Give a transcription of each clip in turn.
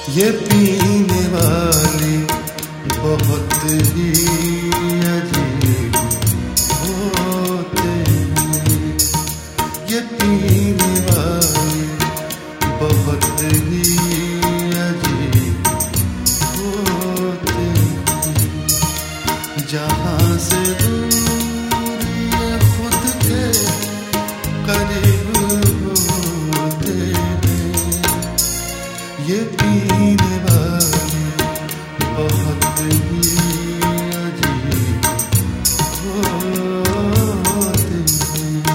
ये पीने वाले बहुत ही अजीब होते हैं। ये पीने वाले बहुत ही अजीब होते हैं। जहाँ से दूर ये खुद के करीब होते हैं। ये पीने वाले बहुत ही अजीब होते हैं।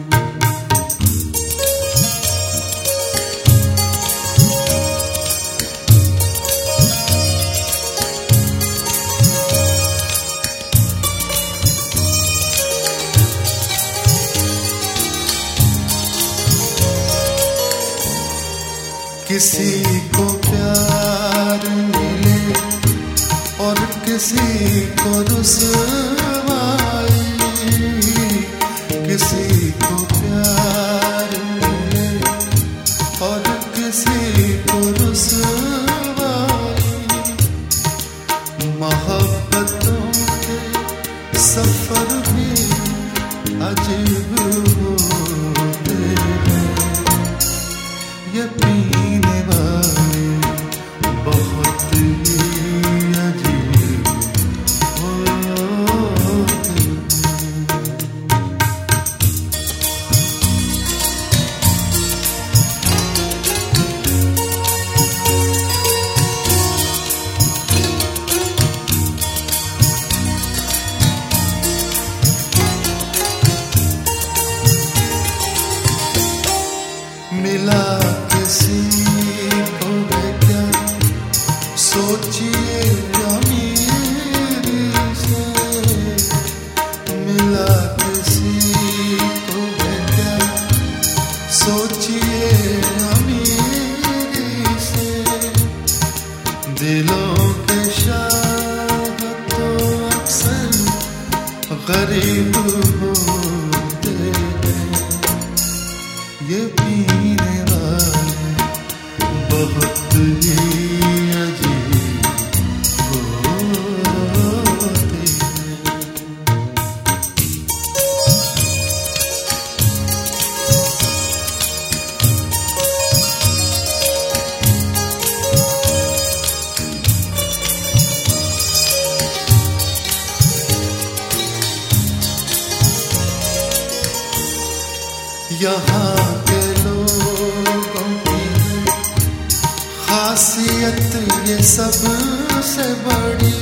किसी को प्यार मिले और किसी को रुसवाई, किसी को प्यार मिले और किसी को रुसवाई। मोहब्बतों के सफर भी अजीब होते हैं। ये पीने वाले बहुत ही अजीब होते हैं। मिला किसी को है क्या, सोचिए अमीरी से। मिला किसी को है क्या, सोचिए अमीरी से। दिलों के शाह तो अक्सर गरीब होते हैं। ये पीने वाले बहुत ही अजीब होते हैं। यहाँ के लोगों की खासियत ये सबसे बड़ी।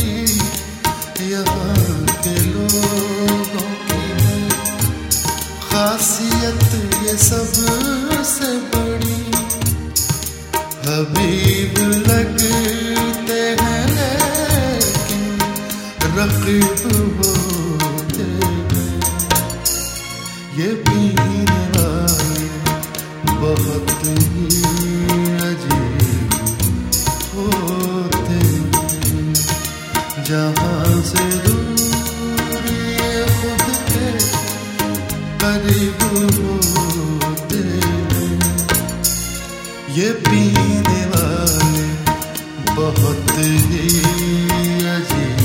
यहाँ के लोगों की खासियत ये सबसे बड़ी। हबीब लगते हैं लेकिन रकीब होते हैं। ये पीने वाले बहुत ही अजीब होते हैं। जहाँ से दूर ये खुद के करीब होते हैं। ये पीने वाले बहुत ही अजीब